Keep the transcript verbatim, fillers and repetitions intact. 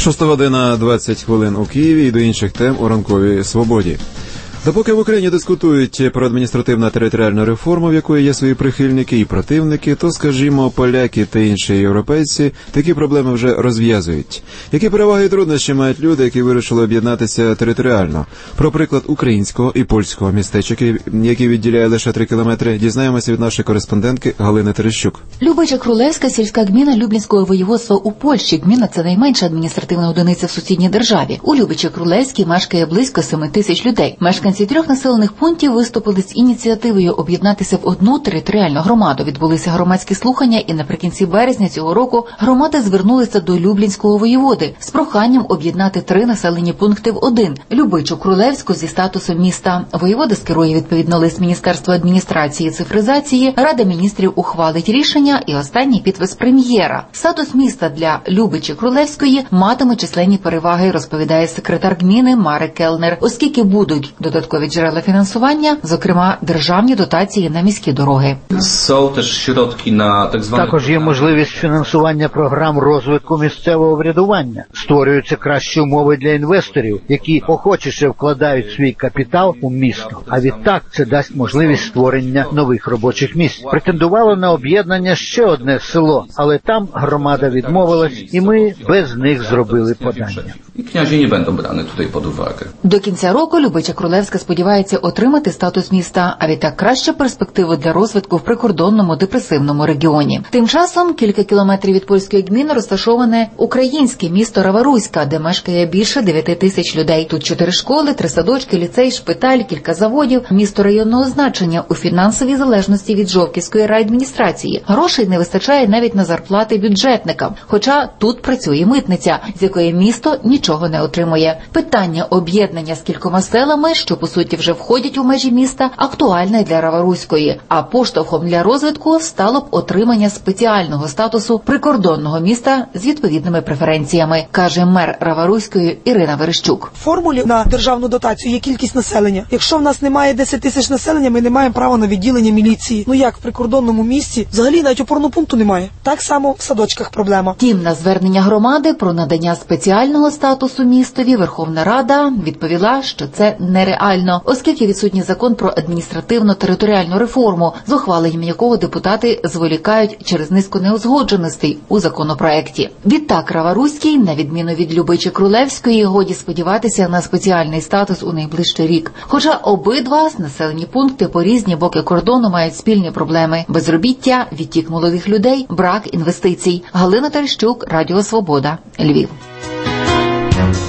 Шоста година двадцять хвилин у Києві і до інших тем у ранковій свободі. Допоки в Україні дискутують про адміністративно-територіальну реформу, в якої є свої прихильники і противники, то, скажімо, поляки та інші європейці такі проблеми вже розв'язують. Які переваги і труднощі мають люди, які вирішили об'єднатися територіально? Про приклад українського і польського містечок, який відділяє лише три кілометри, дізнаємося від нашої кореспондентки Галини Терещук. Любича Крулевська сільська гміна Люблінського воєводства у Польщі. Гміна – це найменша адміністративна одиниця в сусідній державі. У Любичі Крулевській мешкає близько семи тисяч людей. Мешканці Ці трьох населених пунктів виступили з ініціативою об'єднатися в одну територіальну громаду. Відбулися громадські слухання, і наприкінці березня цього року громади звернулися до Люблінського воєводи з проханням об'єднати три населені пункти в один – Любичу Крулевську зі статусом міста. Воєвода скерує відповідно лист Міністерства адміністрації і цифризації, Рада міністрів ухвалить рішення і останній підпис прем'єра. Статус міста для Любичі Крулевської матиме численні переваги, розповідає секретар гміни Марек Келнер, оскільки будуть додаткові від джерела фінансування, зокрема, державні дотації на міські дороги. Також є можливість фінансування програм розвитку місцевого врядування. Створюються кращі умови для інвесторів, які охочіше вкладають свій капітал у місто. А відтак це дасть можливість створення нових робочих місць. Претендувало на об'єднання ще одне село, але там громада відмовилась, і ми без них зробили подання. І княжі не будуть брані туди під увагу. До кінця року Любича Крулевська сподівається отримати статус міста, а відтак краща перспектива для розвитку в прикордонному депресивному регіоні. Тим часом кілька кілометрів від польської гміни розташоване українське місто Раваруська, де мешкає більше дев'яти тисяч людей. Тут чотири школи, три садочки, ліцей, шпиталь, кілька заводів, місто районного значення у фінансовій залежності від Жовківської райадміністрації. Грошей не вистачає навіть на зарплати бюджетникам, хоча тут працює митниця, з якої місто нічого не отримує. Питання об'єднання з кількома селами, що по суті вже входять у межі міста, актуальне для Раваруської, а поштовхом для розвитку стало б отримання спеціального статусу прикордонного міста з відповідними преференціями, каже мер Раваруської Ірина Верещук. В формулі на державну дотацію є кількість населення. Якщо в нас немає десять тисяч населення, ми не маємо права на відділення міліції. Ну як в прикордонному місті? Взагалі навіть опорного пункту немає. Так само в садочках проблема. Тім на звернення громади про надання спеціального статусу містові Верховна Рада відповіла, що це нереально, оскільки відсутній закон про адміністративно-територіальну реформу, з ухваленням якого депутати зволікають через низку неузгодженостей у законопроекті. Відтак Раваруській, на відміну від Любичі Крулевської, годі сподіватися на спеціальний статус у найближчий рік. Хоча обидва населені пункти по різні боки кордону мають спільні проблеми – безробіття, відтік молодих людей, брак інвестицій. Галина Терещук, Радіо Свобода, Львів.